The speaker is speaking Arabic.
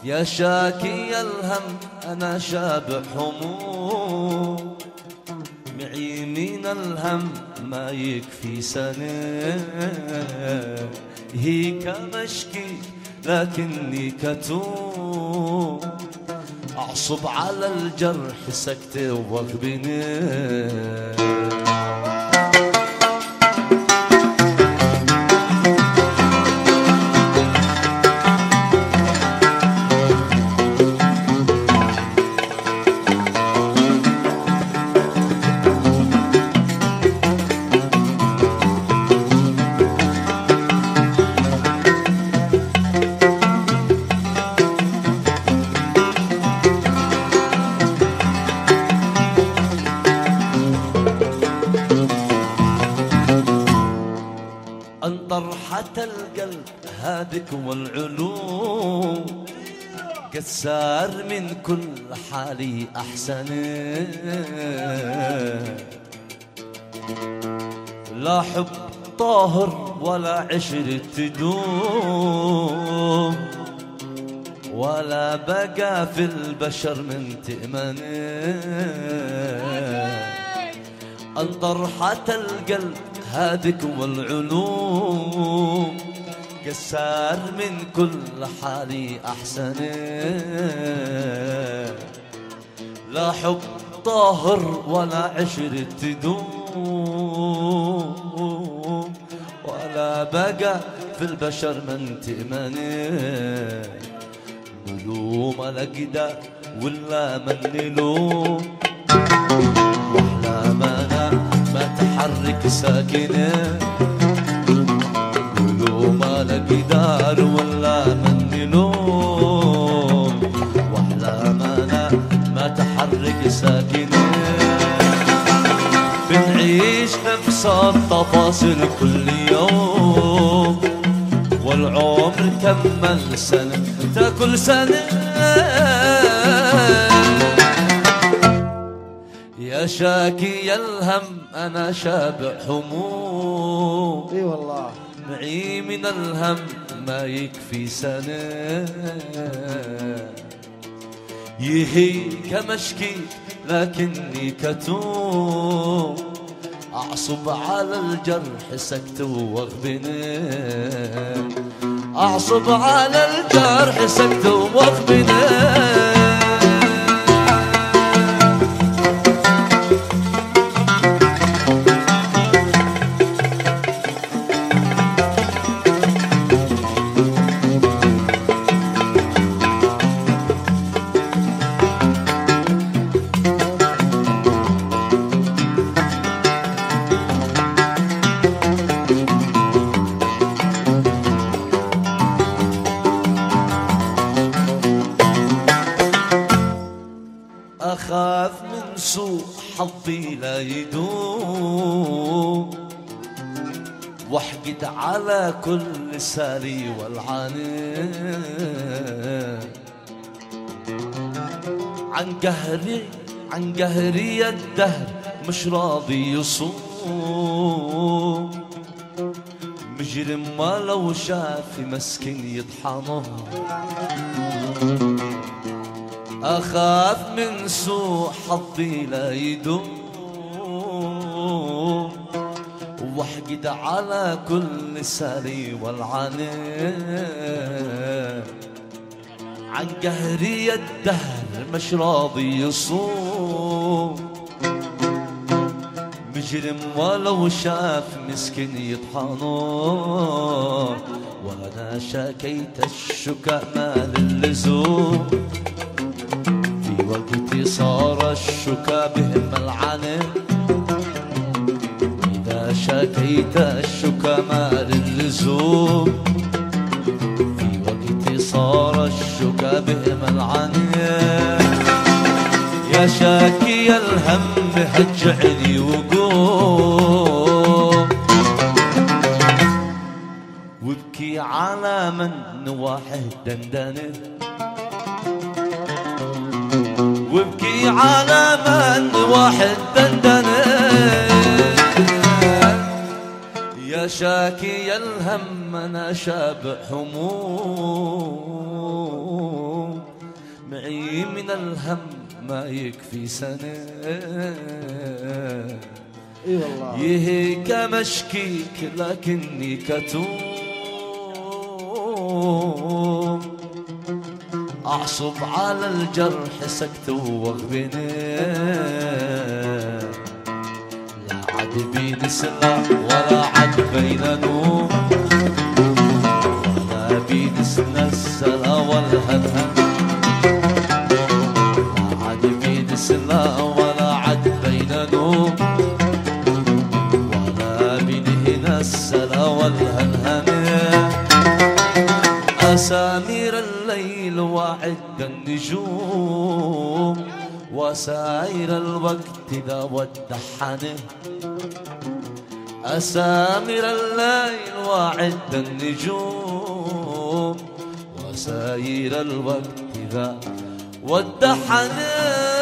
يا شاكي الهم أنا شابع هموم، معي من الهم ما يكفي سنة، هيك مشكي لكني كتوم، أعصب على الجرح سكتة واغبني. طرحة القلب هادك والعلوم، كسار من كل حالي أحسن، لا حب طاهر ولا عشرة تدوم، ولا بقى في البشر من تأمن. طرحة القلب هادك والعلوم، كسار من كل حالي أحسن، لا حب طاهر ولا عشرة تدوم، ولا بقى في البشر من تأمن. نلوم الأقدار ولا من نلوم، وأحلامنا ما تحرك ساكنة، نلوم الأقدار ولا من نلوم، وأحلامنا ما تحرك ساكنة. بنعيش نفس التفاصيل كل يوم، والعمر كمل سنة تاكل سنة. يا شاكي الهم أنا شابع هموم، اي والله معي من الهم ما يكفي سنة، يهيك مشكي لكني كتوم، أعصب على الجرح سكت واغبني، أعصب على الجرح سكت واغبني. أخاف من سوء حظي لا يدوم، واحقد على كل سالي والعاني، عن قهري الدهر مش راضي يصوم، مجرم ما لو شاف مسكين يطحنه. أخاف من سوء حظي لا يدوم، واحقد على كل سالي والعاني، عن قهري الدهر مش راضي يصوم، مجرم ولو شاف مسكين يطحنه. وانا شكيت الشكا ما للزوم، وقتي صار الشكا بهم العنى، إذا شكيت الشكا ما للزوم، في وقتي صار الشكا بهم العنى. يا شاكي الهم هجعني وقوم، وابكي على من واحد دندنه، وابكي على من واحد دندنه. يا شاكي الهم أنا شابع هموم، معي من الهم ما يكفي سنة. اي والله يهيك مشكيك لكني كتوم، أعصب على الجرح سكت واغبني. لا عاد بين سلاح ولا عاد بين نوم، ولا بين السلا والهنهن. لا عاد بين سلا ولا عاد بين نوم، ولا بين هنا السلا والهنهن. أسامير الليل وعد النجوم، وسائر الوقت ذا ودحنه. أسامير الليل وعد النجوم، وسائر الوقت ذا ودحنه.